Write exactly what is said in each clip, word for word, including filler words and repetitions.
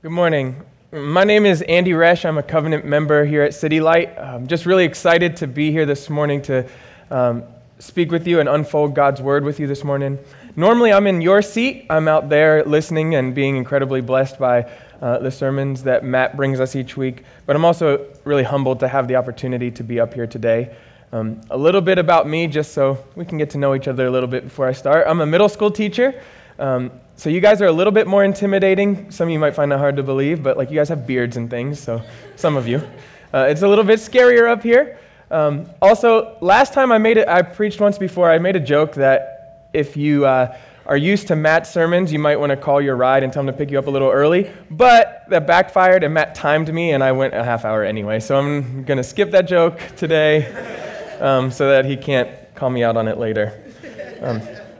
Good morning. My name is Andy Resch. I'm a covenant member here at City Light. I'm just really excited to be here this morning to um, speak with you and unfold God's word with you this morning. Normally I'm in your seat. I'm out there listening and being incredibly blessed by uh, the sermons that Matt brings us each week. But I'm also really humbled to have the opportunity to be up here today. Um, a little bit about me, just so we can get to know each other a little bit before I start. I'm a middle school teacher. Um, so you guys are a little bit more intimidating. Some of you might find that hard to believe, but like you guys have beards and things, so some of you. Uh, it's a little bit scarier up here. Um, also, last time I made it, I preached once before, I made a joke that if you uh, are used to Matt's sermons, you might want to call your ride and tell him to pick you up a little early, but that backfired and Matt timed me and I went a half hour anyway, so I'm going to skip that joke today um, so that he can't call me out on it later. Um,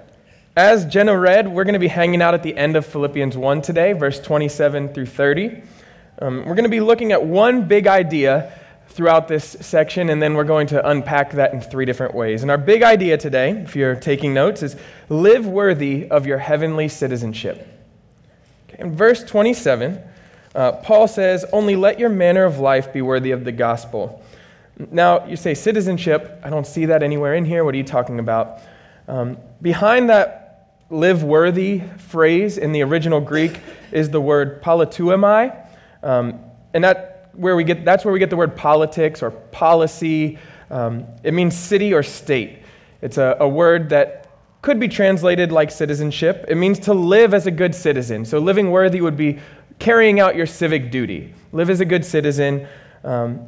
As Jenna read, we're going to be hanging out at the end of Philippians one today, verse twenty-seven through thirty. Um, we're going to be looking at one big idea throughout this section, and then we're going to unpack that in three different ways. And our big idea today, if you're taking notes, is live worthy of your heavenly citizenship. Okay, in verse twenty-seven, uh, Paul says, "Only let your manner of life be worthy of the gospel." Now, you say citizenship. I don't see that anywhere in here. What are you talking about? Um, behind that live worthy phrase in the original Greek is the word politeuomai, um, and that where we get that's where we get the word politics or policy. Um, it means city or state. It's a, a word that could be translated like citizenship. It means to live as a good citizen. So living worthy would be carrying out your civic duty. Live as a good citizen. Um,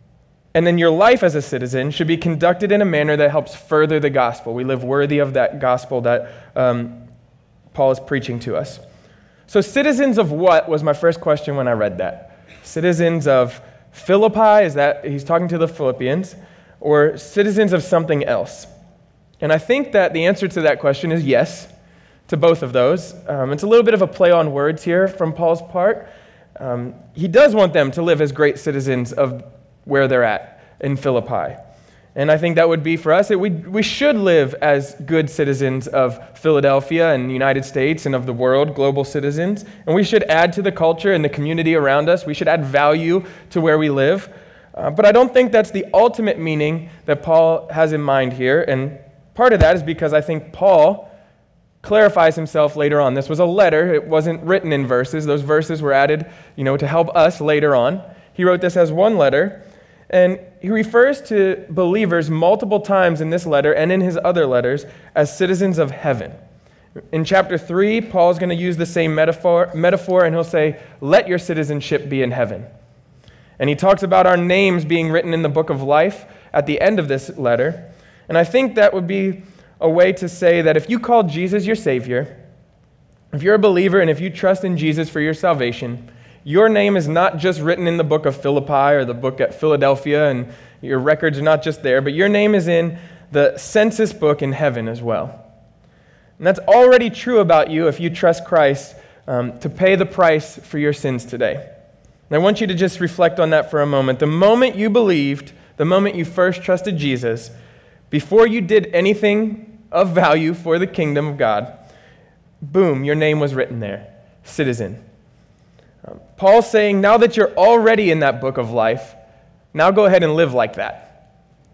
And then your life as a citizen should be conducted in a manner that helps further the gospel. We live worthy of that gospel that um, Paul is preaching to us. So citizens of what was my first question when I read that? Citizens of Philippi, is that he's talking to the Philippians, or citizens of something else? And I think that the answer to that question is yes, to both of those. Um, it's a little bit of a play on words here from Paul's part. Um, he does want them to live as great citizens of where they're at in Philippi. And I think that would be for us. It, we, we should live as good citizens of Philadelphia and the United States and of the world, global citizens. And we should add to the culture and the community around us. We should add value to where we live. Uh, but I don't think that's the ultimate meaning that Paul has in mind here. And part of that is because I think Paul clarifies himself later on. This was a letter. It wasn't written in verses. Those verses were added, you know, to help us later on. He wrote this as one letter. And he refers to believers multiple times in this letter and in his other letters as citizens of heaven. In chapter three, Paul's going to use the same metaphor, metaphor, and he'll say, "Let your citizenship be in heaven." And he talks about our names being written in the book of life at the end of this letter. And I think that would be a way to say that if you call Jesus your Savior, if you're a believer and if you trust in Jesus for your salvation, your name is not just written in the book of Philippi or the book at Philadelphia, and your records are not just there, but your name is in the census book in heaven as well. And that's already true about you if you trust Christ um, to pay the price for your sins today. And I want you to just reflect on that for a moment. The moment you believed, the moment you first trusted Jesus, before you did anything of value for the kingdom of God, boom, your name was written there, citizen. Um, Paul's saying, now that you're already in that book of life, now go ahead and live like that.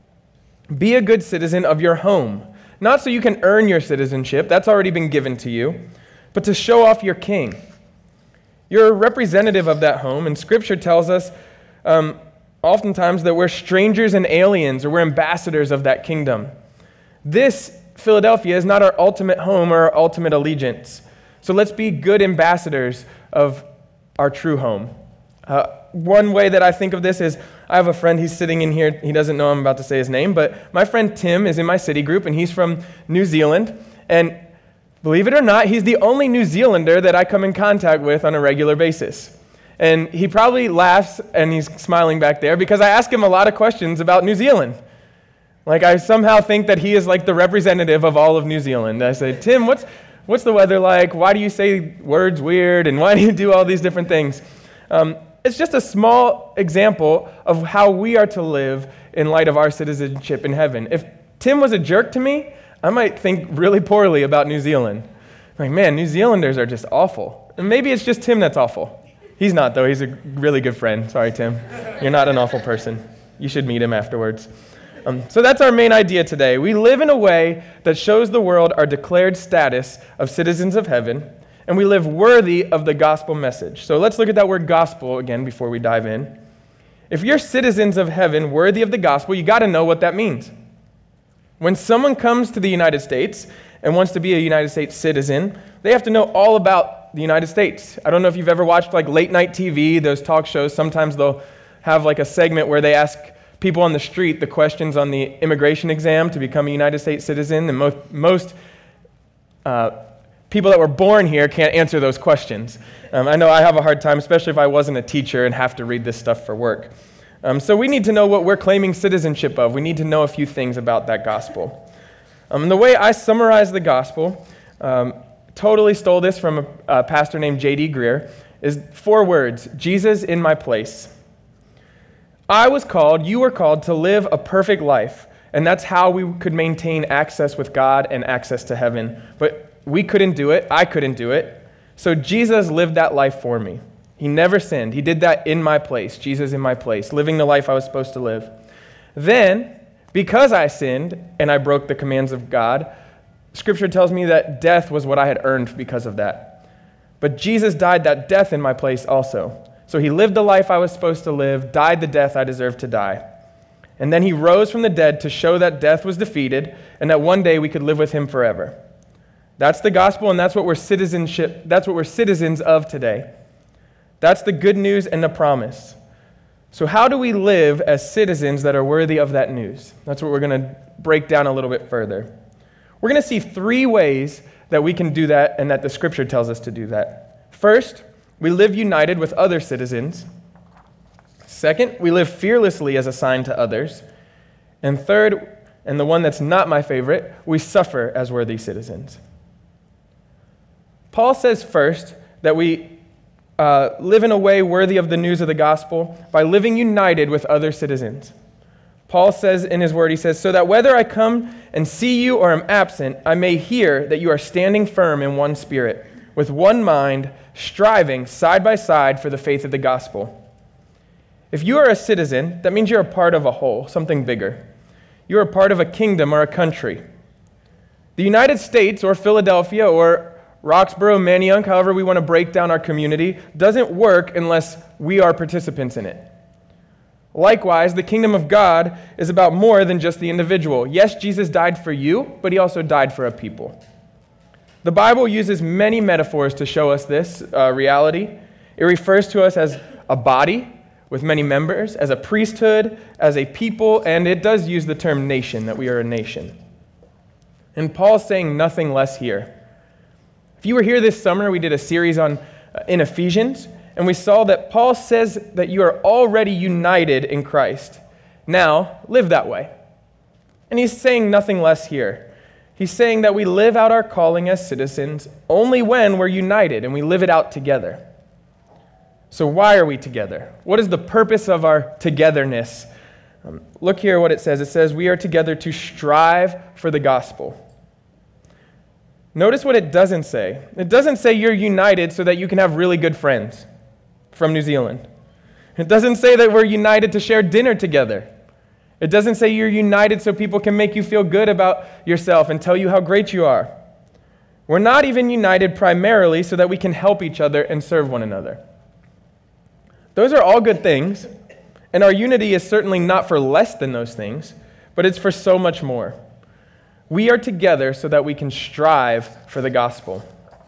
Be a good citizen of your home. Not so you can earn your citizenship, that's already been given to you, but to show off your king. You're a representative of that home, and Scripture tells us um, oftentimes that we're strangers and aliens, or we're ambassadors of that kingdom. This, Philadelphia, is not our ultimate home or our ultimate allegiance. So let's be good ambassadors of our true home. Uh, one way that I think of this is, I have a friend, he's sitting in here, he doesn't know I'm about to say his name, but my friend Tim is in my city group, and he's from New Zealand, and believe it or not, he's the only New Zealander that I come in contact with on a regular basis. And he probably laughs, and he's smiling back there, because I ask him a lot of questions about New Zealand. Like, I somehow think that he is like the representative of all of New Zealand. I say, Tim, what's What's the weather like? Why do you say words weird? And why do you do all these different things? Um, it's just a small example of how we are to live in light of our citizenship in heaven. If Tim was a jerk to me, I might think really poorly about New Zealand. Like, man, New Zealanders are just awful. And maybe it's just Tim that's awful. He's not, though. He's a really good friend. Sorry, Tim. You're not an awful person. You should meet him afterwards. Um, so that's our main idea today. We live in a way that shows the world our declared status of citizens of heaven, and we live worthy of the gospel message. So let's look at that word gospel again before we dive in. If you're citizens of heaven, worthy of the gospel, you got to know what that means. When someone comes to the United States and wants to be a United States citizen, they have to know all about the United States. I don't know if you've ever watched like late night T V, those talk shows. Sometimes they'll have like a segment where they ask people on the street the questions on the immigration exam to become a United States citizen, and most, most uh, people that were born here can't answer those questions. Um, I know I have a hard time, especially if I wasn't a teacher and have to read this stuff for work. Um, so we need to know what we're claiming citizenship of. We need to know a few things about that gospel. Um, the way I summarize the gospel, um, totally stole this from a, a pastor named J D Greer, is four words: Jesus in my place. I was called, you were called to live a perfect life, and that's how we could maintain access with God and access to heaven. But we couldn't do it. I couldn't do it. So Jesus lived that life for me. He never sinned. He did that in my place, Jesus in my place, living the life I was supposed to live. Then, because I sinned and I broke the commands of God, Scripture tells me that death was what I had earned because of that. But Jesus died that death in my place also. So he lived the life I was supposed to live, died the death I deserved to die. And then he rose from the dead to show that death was defeated and that one day we could live with him forever. That's the gospel, and that's what we're citizenship, that's what we're citizens of today. That's the good news and the promise. So how do we live as citizens that are worthy of that news? That's what we're going to break down a little bit further. We're going to see three ways that we can do that and that the Scripture tells us to do that. First, we live united with other citizens. Second, we live fearlessly as a sign to others. And third, and the one that's not my favorite, we suffer as worthy citizens. Paul says first that we uh, live in a way worthy of the news of the gospel by living united with other citizens. Paul says in his word, he says, so that whether I come and see you or am absent, I may hear that you are standing firm in one spirit, with one mind, striving side by side for the faith of the gospel. If you are a citizen, that means you're a part of a whole, something bigger. You're a part of a kingdom or a country. The United States or Philadelphia or Roxborough, Manayunk, however we want to break down our community, doesn't work unless we are participants in it. Likewise, the kingdom of God is about more than just the individual. Yes, Jesus died for you, but he also died for a people. The Bible uses many metaphors to show us this uh, reality. It refers to us as a body with many members, as a priesthood, as a people, and it does use the term nation, that we are a nation. And Paul's saying nothing less here. If you were here this summer, we did a series on uh, in Ephesians, and we saw that Paul says that you are already united in Christ. Now, live that way. And he's saying nothing less here. He's saying that we live out our calling as citizens only when we're united and we live it out together. So why are we together? What is the purpose of our togetherness? Um, look here what it says. It says we are together to strive for the gospel. Notice what it doesn't say. It doesn't say you're united so that you can have really good friends from New Zealand. It doesn't say that we're united to share dinner together. It doesn't say you're united so people can make you feel good about yourself and tell you how great you are. We're not even united primarily so that we can help each other and serve one another. Those are all good things, and our unity is certainly not for less than those things, but it's for so much more. We are together so that we can strive for the gospel.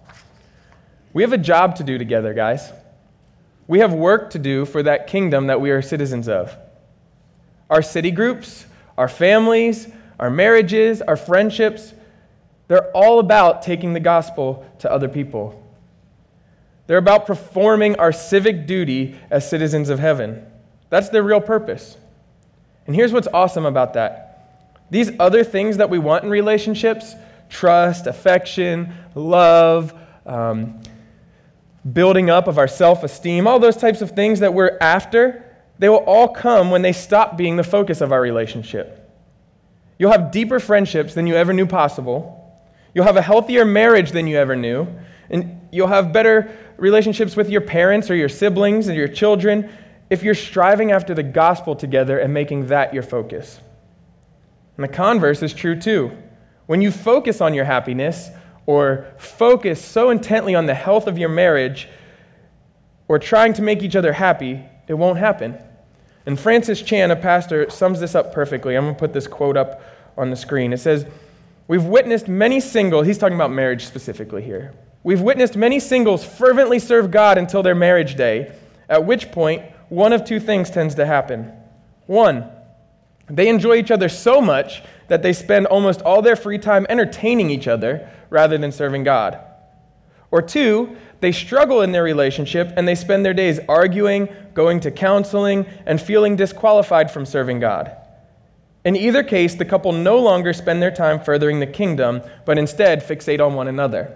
We have a job to do together, guys. We have work to do for that kingdom that we are citizens of. Our city groups, our families, our marriages, our friendships, they're all about taking the gospel to other people. They're about performing our civic duty as citizens of heaven. That's their real purpose. And here's what's awesome about that. These other things that we want in relationships, trust, affection, love, um, building up of our self-esteem, all those types of things that we're after, they will all come when they stop being the focus of our relationship. You'll have deeper friendships than you ever knew possible. You'll have a healthier marriage than you ever knew. And you'll have better relationships with your parents or your siblings and your children, if you're striving after the gospel together and making that your focus. And the converse is true too. When you focus on your happiness or focus so intently on the health of your marriage or trying to make each other happy, it won't happen. And Francis Chan, a pastor, sums this up perfectly. I'm going to put this quote up on the screen. It says, "We've witnessed many singles," he's talking about marriage specifically here. "We've witnessed many singles fervently serve God until their marriage day, at which point one of two things tends to happen. One, they enjoy each other so much that they spend almost all their free time entertaining each other rather than serving God. Or two, they struggle in their relationship and they spend their days arguing, going to counseling, and feeling disqualified from serving God. In either case, the couple no longer spend their time furthering the kingdom, but instead fixate on one another."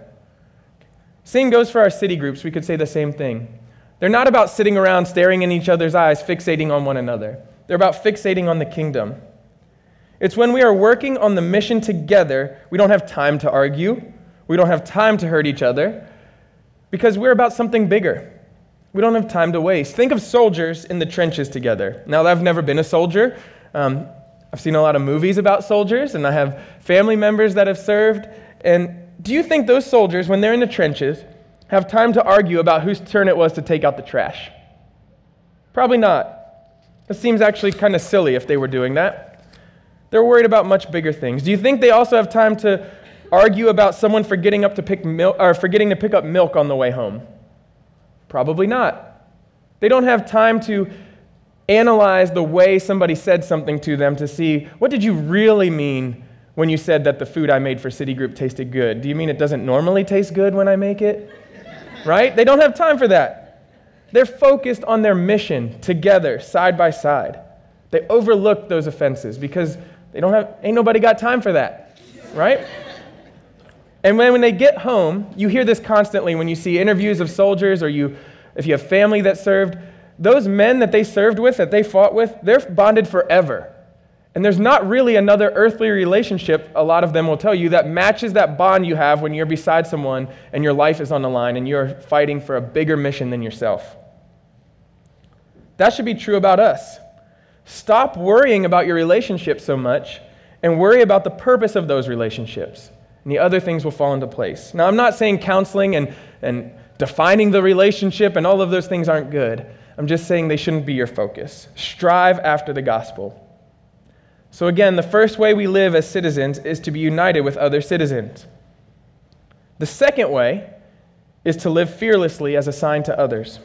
Same goes for our city groups. We could say the same thing. They're not about sitting around staring in each other's eyes, fixating on one another. They're about fixating on the kingdom. It's when we are working on the mission together, we don't have time to argue. We don't have time to hurt each other because we're about something bigger. We don't have time to waste. Think of soldiers in the trenches together. Now, I've never been a soldier. Um, I've seen a lot of movies about soldiers, and I have family members that have served. And do you think those soldiers, when they're in the trenches, have time to argue about whose turn it was to take out the trash? Probably not. It seems actually kind of silly if they were doing that. They're worried about much bigger things. Do you think they also have time to argue about someone forgetting up to pick milk or forgetting to pick up milk on the way home? Probably not. They don't have time to analyze the way somebody said something to them to see, what did you really mean when you said that the food I made for City Group tasted good? Do you mean it doesn't normally taste good when I make it? Right? They don't have time for that. They're focused on their mission together, side by side. They overlook those offenses because they don't have, ain't nobody got time for that, right? And when, when they get home, you hear this constantly when you see interviews of soldiers or you, if you have family that served, those men that they served with, that they fought with, they're bonded forever. And there's not really another earthly relationship, a lot of them will tell you, that matches that bond you have when you're beside someone and your life is on the line and you're fighting for a bigger mission than yourself. That should be true about us. Stop worrying about your relationship so much and worry about the purpose of those relationships. And the other things will fall into place. Now, I'm not saying counseling and, and defining the relationship and all of those things aren't good. I'm just saying they shouldn't be your focus. Strive after the gospel. So again, the first way we live as citizens is to be united with other citizens. The second way is to live fearlessly as a sign to others.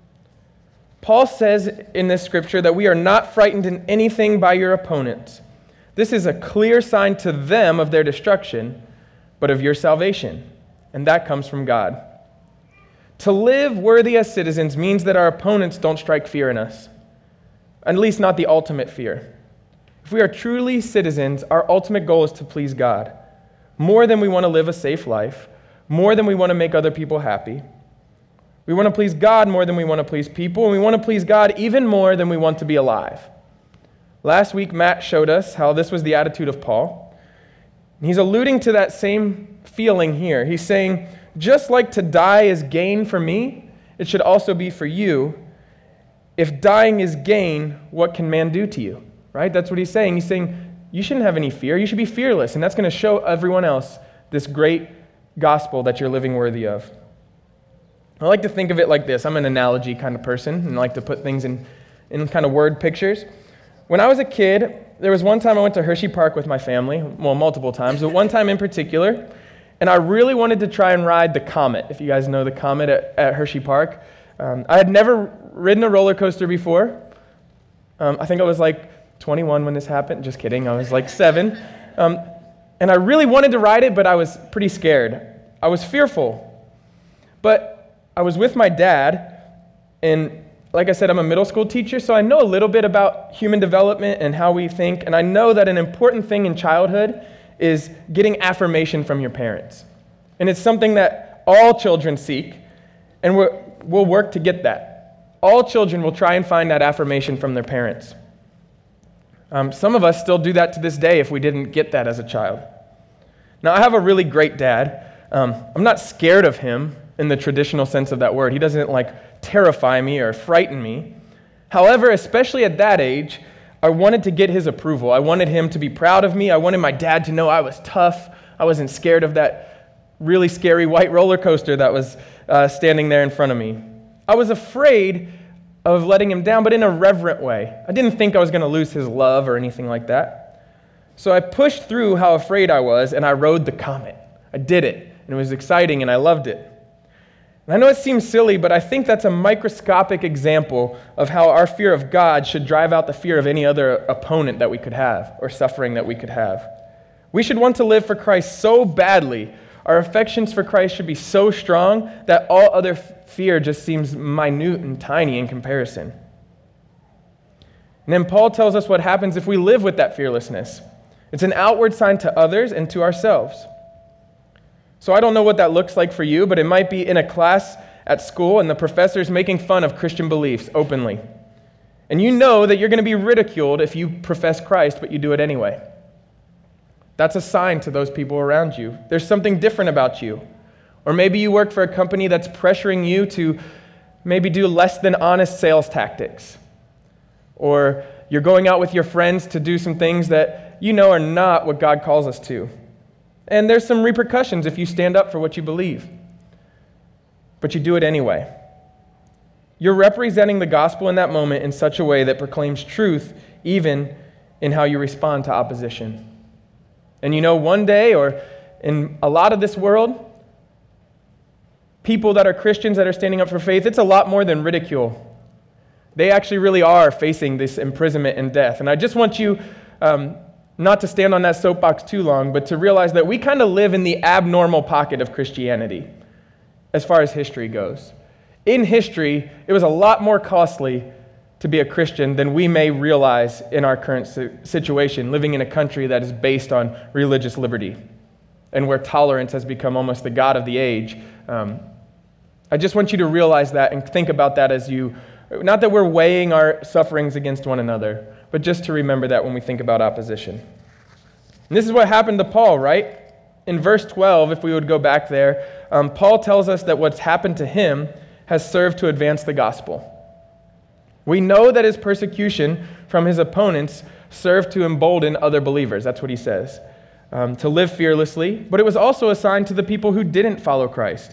Paul says in this scripture that we are not frightened in anything by your opponents. This is a clear sign to them of their destruction, but of your salvation, and that comes from God. To live worthy as citizens means that our opponents don't strike fear in us, at least not the ultimate fear. If we are truly citizens, our ultimate goal is to please God, more than we want to live a safe life, more than we want to make other people happy. We want to please God more than we want to please people, and we want to please God even more than we want to be alive. Last week, Matt showed us how this was the attitude of Paul. He's alluding to that same feeling here. He's saying, just like to die is gain for me, it should also be for you. If dying is gain, what can man do to you? Right? That's what he's saying. He's saying, you shouldn't have any fear. You should be fearless, and that's going to show everyone else this great gospel that you're living worthy of. I like to think of it like this. I'm an analogy kind of person, and I like to put things in, in kind of word pictures. When I was a kid, there was one time I went to Hershey Park with my family, well, multiple times, but one time in particular, and I really wanted to try and ride the Comet, if you guys know the Comet at, at Hershey Park. Um, I had never ridden a roller coaster before. Um, I think I was like twenty-one when this happened. Just kidding. I was like seven. Um, and I really wanted to ride it, but I was pretty scared. I was fearful. But I was with my dad, and like I said, I'm a middle school teacher, so I know a little bit about human development and how we think, and I know that an important thing in childhood is getting affirmation from your parents. And it's something that all children seek, and we're, we'll work to get that. All children will try and find that affirmation from their parents. Um, some of us still do that to this day if we didn't get that as a child. Now, I have a really great dad. Um, I'm not scared of him. in the traditional sense of that word. He doesn't like terrify me or frighten me. However, especially at that age, I wanted to get his approval. I wanted him to be proud of me. I wanted my dad to know I was tough. I wasn't scared of that really scary white roller coaster that was uh, standing there in front of me. I was afraid of letting him down, but in a reverent way. I didn't think I was going to lose his love or anything like that. So I pushed through how afraid I was, and I rode the comet. I did it, and it was exciting, and I loved it. And I know it seems silly, but I think that's a microscopic example of how our fear of God should drive out the fear of any other opponent that we could have or suffering that we could have. We should want to live for Christ so badly. Our affections for Christ should be so strong that all other fear just seems minute and tiny in comparison. And then Paul tells us what happens if we live with that fearlessness. It's an outward sign to others and to ourselves. So I don't know what that looks like for you, but it might be in a class at school and the professor's making fun of Christian beliefs openly. And you know that you're going to be ridiculed if you profess Christ, but you do it anyway. That's a sign to those people around you. There's something different about you. Or maybe you work for a company that's pressuring you to maybe do less than honest sales tactics. Or you're going out with your friends to do some things that you know are not what God calls us to. And there's some repercussions if you stand up for what you believe. But you do it anyway. You're representing the gospel in that moment in such a way that proclaims truth even in how you respond to opposition. And you know, one day, or in a lot of this world, people that are Christians that are standing up for faith, it's a lot more than ridicule. They actually really are facing this imprisonment and death. And I just want you um, not to stand on that soapbox too long, but to realize that we kind of live in the abnormal pocket of Christianity as far as history goes. In history, it was a lot more costly to be a Christian than we may realize in our current situation, living in a country that is based on religious liberty and where tolerance has become almost the god of the age. Um, I just want you to realize that and think about that as you, not that we're weighing our sufferings against one another, but just to remember that when we think about opposition. And this is what happened to Paul, right? In verse twelve, if we would go back there, um, Paul tells us that what's happened to him has served to advance the gospel. We know that his persecution from his opponents served to embolden other believers. That's what he says, um, to live fearlessly. But it was also a sign to the people who didn't follow Christ.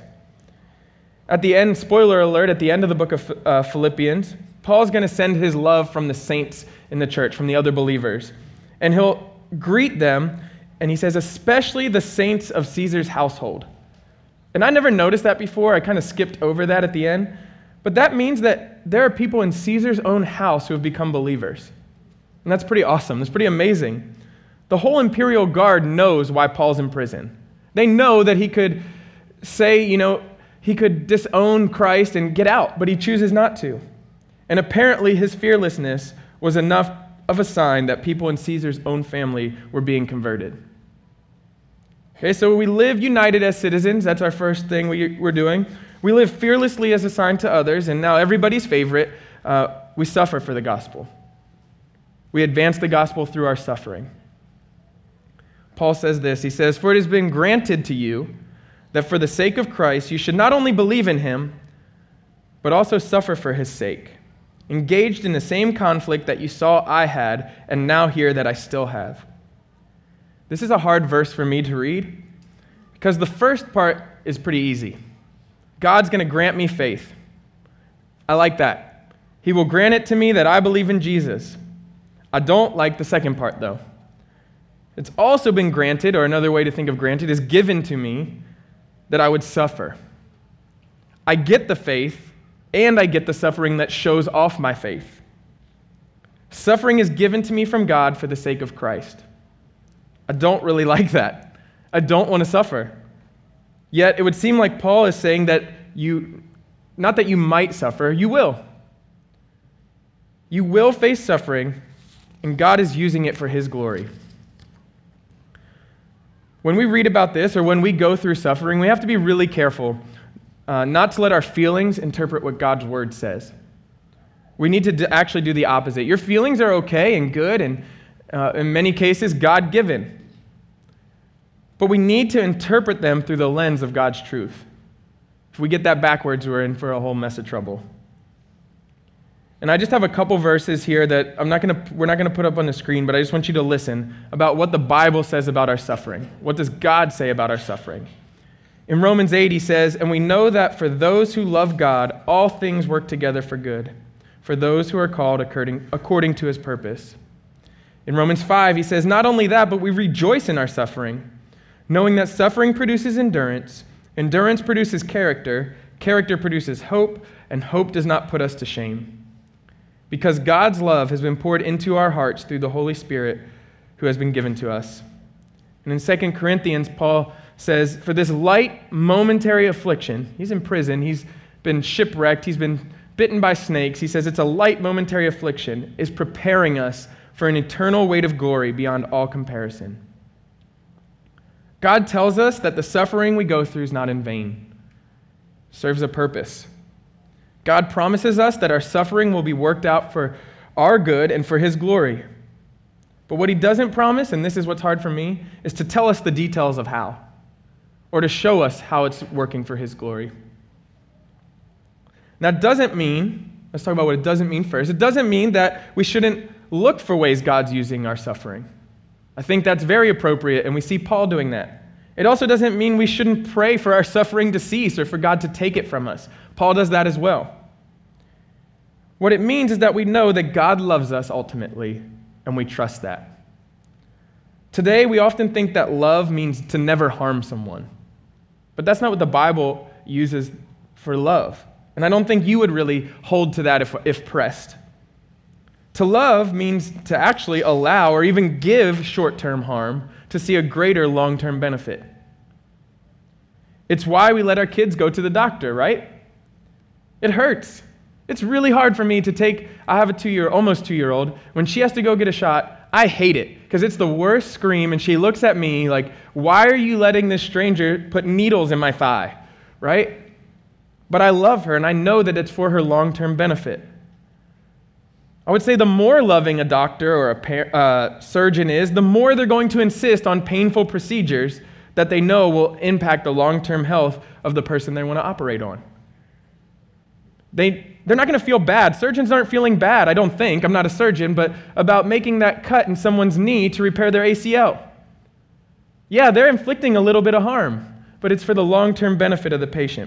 At the end, spoiler alert, at the end of the book of uh, Philippians, Paul's going to send his love from the saints in the church, from the other believers. And he'll greet them, and he says, especially the saints of Caesar's household. And I never noticed that before. I kind of skipped over that at the end. But that means that there are people in Caesar's own house who have become believers. And that's pretty awesome. That's pretty amazing. The whole imperial guard knows why Paul's in prison. They know that he could say, you know, he could disown Christ and get out, but he chooses not to. And apparently his fearlessness was enough of a sign that people in Caesar's own family were being converted. Okay, so we live united as citizens. That's our first thing we, we're doing. We live fearlessly as a sign to others, and now everybody's favorite, uh, we suffer for the gospel. We advance the gospel through our suffering. Paul says this, he says, "For it has been granted to you that for the sake of Christ you should not only believe in him, but also suffer for his sake, engaged in the same conflict that you saw I had, and now hear that I still have." This is a hard verse for me to read, because the first part is pretty easy. God's going to grant me faith. I like that. He will grant it to me that I believe in Jesus. I don't like the second part, though. It's also been granted, or another way to think of granted is given to me, that I would suffer. I get the faith, and I get the suffering that shows off my faith. Suffering is given to me from God for the sake of Christ. I don't really like that. I don't want to suffer. Yet it would seem like Paul is saying that you, not that you might suffer, you will. You will face suffering, and God is using it for his glory. When we read about this, or when we go through suffering, we have to be really careful uh, not to let our feelings interpret what God's word says. We need to d- actually do the opposite. Your feelings are okay and good, and uh, in many cases, God-given. But we need to interpret them through the lens of God's truth. If we get that backwards, we're in for a whole mess of trouble. And I just have a couple verses here that I'm not going to we're not going to put up on the screen, but I just want you to listen about what the Bible says about our suffering. What does God say about our suffering? In Romans eight, he says, "And we know that for those who love God, all things work together for good, for those who are called according, according to his purpose." In Romans five, he says, "Not only that, but we rejoice in our suffering, knowing that suffering produces endurance, endurance produces character, character produces hope, and hope does not put us to shame. Because God's love has been poured into our hearts through the Holy Spirit who has been given to us." And in Second Corinthians, Paul says, "For this light momentary affliction," he's in prison, he's been shipwrecked, he's been bitten by snakes, he says it's a light momentary affliction, is preparing us for an eternal weight of glory beyond all comparison. God tells us that the suffering we go through is not in vain. It serves a purpose. God promises us that our suffering will be worked out for our good and for his glory. But what he doesn't promise, and this is what's hard for me, is to tell us the details of how, or to show us how it's working for his glory. Now, it doesn't mean, let's talk about what it doesn't mean first. It doesn't mean that we shouldn't look for ways God's using our suffering. I think that's very appropriate, and we see Paul doing that. It also doesn't mean we shouldn't pray for our suffering to cease or for God to take it from us. Paul does that as well. What it means is that we know that God loves us ultimately, and we trust that. Today, we often think that love means to never harm someone. But that's not what the Bible uses for love. And I don't think you would really hold to that if, if pressed. To love means to actually allow or even give short-term harm to see a greater long-term benefit. It's why we let our kids go to the doctor, right? It hurts. It's really hard for me to take, I have a two-year, almost two-year-old, when she has to go get a shot, I hate it because it's the worst scream and she looks at me like, why are you letting this stranger put needles in my thigh, right? But I love her and I know that it's for her long-term benefit. I would say the more loving a doctor or a par- uh, surgeon is, the more they're going to insist on painful procedures that they know will impact the long-term health of the person they want to operate on. They, they're not going to feel bad. Surgeons aren't feeling bad, I don't think, I'm not a surgeon, but about making that cut in someone's knee to repair their A C L. Yeah, they're inflicting a little bit of harm, but it's for the long-term benefit of the patient.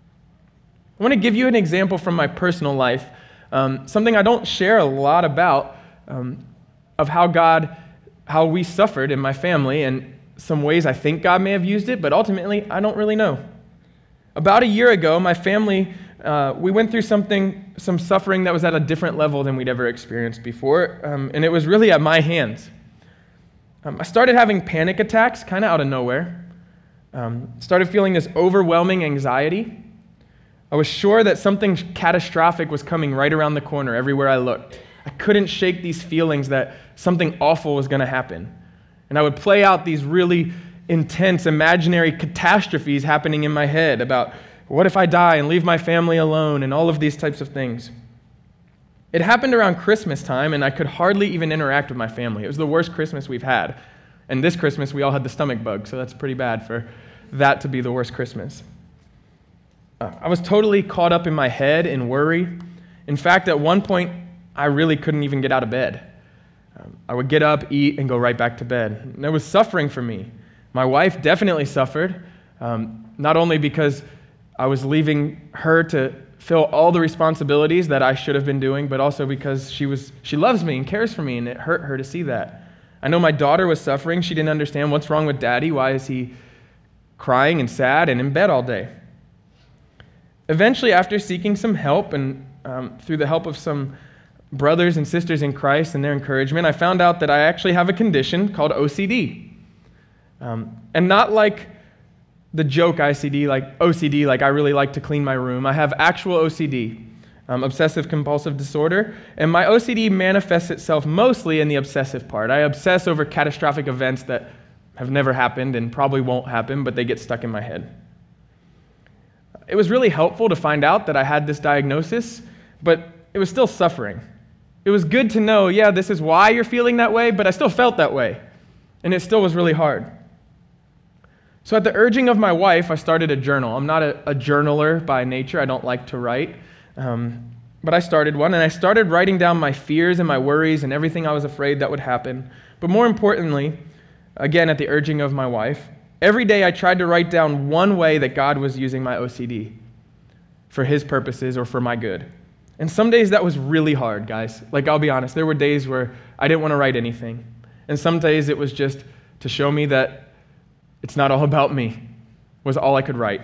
I want to give you an example from my personal life. Um, something I don't share a lot about, um, of how God, how we suffered in my family, and some ways I think God may have used it, but ultimately I don't really know. About a year ago, my family, uh, we went through something, some suffering that was at a different level than we'd ever experienced before, um, and it was really at my hands. Um, I started having panic attacks, kind of out of nowhere. Um, started feeling this overwhelming anxiety. I was sure that something catastrophic was coming right around the corner everywhere I looked. I couldn't shake these feelings that something awful was going to happen. And I would play out these really intense imaginary catastrophes happening in my head about what if I die and leave my family alone and all of these types of things. It happened around Christmas time, and I could hardly even interact with my family. It was the worst Christmas we've had. And this Christmas, we all had the stomach bug, so that's pretty bad for that to be the worst Christmas. Uh, I was totally caught up in my head in worry. In fact, at one point, I really couldn't even get out of bed. Um, I would get up, eat, and go right back to bed. And there was suffering for me. My wife definitely suffered, um, not only because I was leaving her to fill all the responsibilities that I should have been doing, but also because she was she loves me and cares for me, and it hurt her to see that. I know my daughter was suffering. She didn't understand what's wrong with Daddy. Why is he crying and sad and in bed all day? Eventually, after seeking some help and um, through the help of some brothers and sisters in Christ and their encouragement, I found out that I actually have a condition called O C D. Um, and not like the joke I C D, like O C D, like I really like to clean my room. I have actual O C D, um, obsessive compulsive disorder, and my O C D manifests itself mostly in the obsessive part. I obsess over catastrophic events that have never happened and probably won't happen, but they get stuck in my head. It was really helpful to find out that I had this diagnosis, but it was still suffering. It was good to know, yeah, this is why you're feeling that way, but I still felt that way, and it still was really hard. So at the urging of my wife, I started a journal. I'm not a, a journaler by nature. I don't like to write. Um, but I started one, and I started writing down my fears and my worries and everything I was afraid that would happen. But more importantly, again, at the urging of my wife, every day I tried to write down one way that God was using my O C D for his purposes or for my good. And some days that was really hard, guys. Like, I'll be honest, there were days where I didn't want to write anything. And some days it was just to show me that it's not all about me, was all I could write.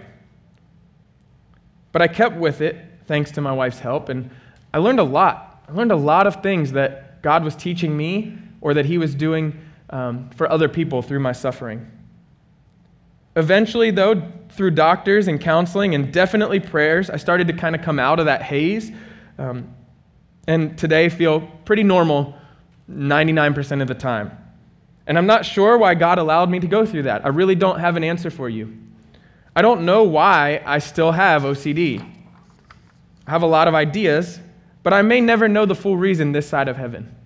But I kept with it, thanks to my wife's help, and I learned a lot. I learned a lot of things that God was teaching me or that he was doing um, for other people through my suffering. Eventually, though, through doctors and counseling and definitely prayers, I started to kind of come out of that haze um, and today feel pretty normal ninety-nine percent of the time. And I'm not sure why God allowed me to go through that. I really don't have an answer for you. I don't know why I still have O C D. I have a lot of ideas, but I may never know the full reason this side of heaven.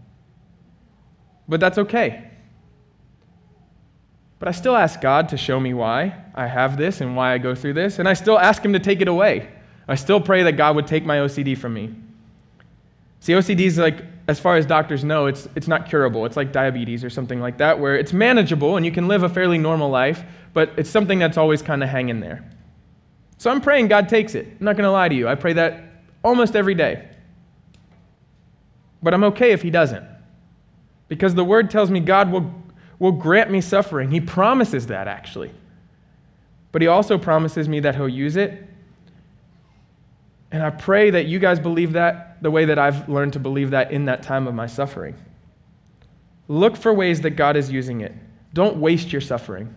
But that's okay. But I still ask God to show me why I have this and why I go through this, and I still ask him to take it away. I still pray that God would take my O C D from me. See, O C D is like, as far as doctors know, it's it's not curable. It's like diabetes or something like that, where it's manageable and you can live a fairly normal life, but it's something that's always kind of hanging there. So I'm praying God takes it. I'm not going to lie to you. I pray that almost every day. But I'm okay if he doesn't, because the word tells me God will, will grant me suffering. He promises that, actually. But he also promises me that he'll use it. And I pray that you guys believe that the way that I've learned to believe that in that time of my suffering. Look for ways that God is using it. Don't waste your suffering.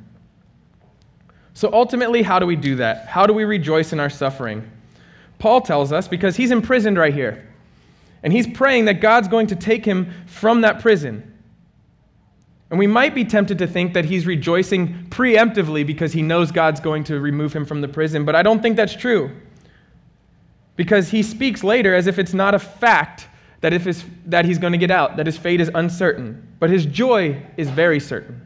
So ultimately, how do we do that? How do we rejoice in our suffering? Paul tells us, because he's imprisoned right here. And he's praying that God's going to take him from that prison. And we might be tempted to think that he's rejoicing preemptively because he knows God's going to remove him from the prison, but I don't think that's true. Because he speaks later as if it's not a fact that if his, that he's going to get out, that his fate is uncertain. But his joy is very certain.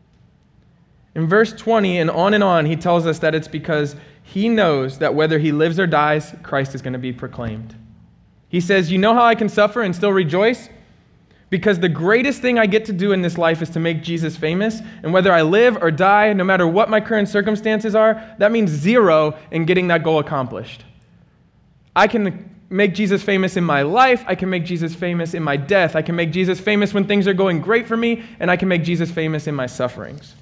In verse twenty and on and on, he tells us that it's because he knows that whether he lives or dies, Christ is going to be proclaimed. He says, you know how I can suffer and still rejoice? Because the greatest thing I get to do in this life is to make Jesus famous. And whether I live or die, no matter what my current circumstances are, that means zero in getting that goal accomplished. I can make Jesus famous in my life. I can make Jesus famous in my death. I can make Jesus famous when things are going great for me. And I can make Jesus famous in my sufferings.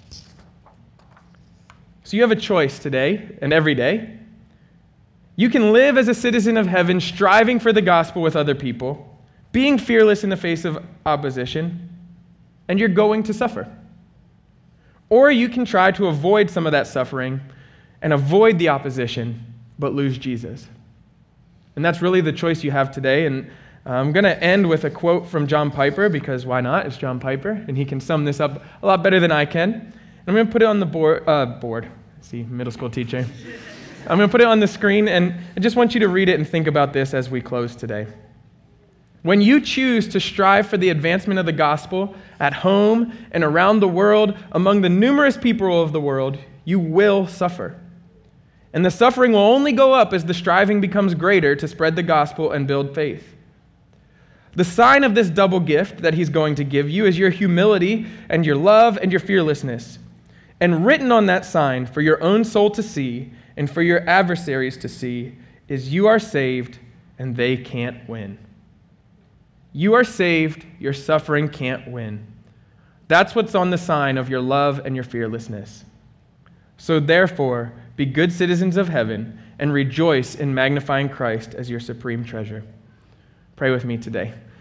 So you have a choice today and every day. You can live as a citizen of heaven, striving for the gospel with other people, being fearless in the face of opposition, and you're going to suffer. Or you can try to avoid some of that suffering and avoid the opposition, but lose Jesus. And that's really the choice you have today. And I'm going to end with a quote from John Piper, because why not? It's John Piper, and he can sum this up a lot better than I can. And I'm going to put it on the board. Uh, board. See, middle school teacher. I'm going to put it on the screen, and I just want you to read it and think about this as we close today. When you choose to strive for the advancement of the gospel at home and around the world, among the numerous people of the world, you will suffer. And the suffering will only go up as the striving becomes greater to spread the gospel and build faith. The sign of this double gift that he's going to give you is your humility and your love and your fearlessness. And written on that sign for your own soul to see and for your adversaries to see is you are saved and they can't win. You are saved, your suffering can't win. That's what's on the sign of your love and your fearlessness. So therefore, be good citizens of heaven and rejoice in magnifying Christ as your supreme treasure. Pray with me today.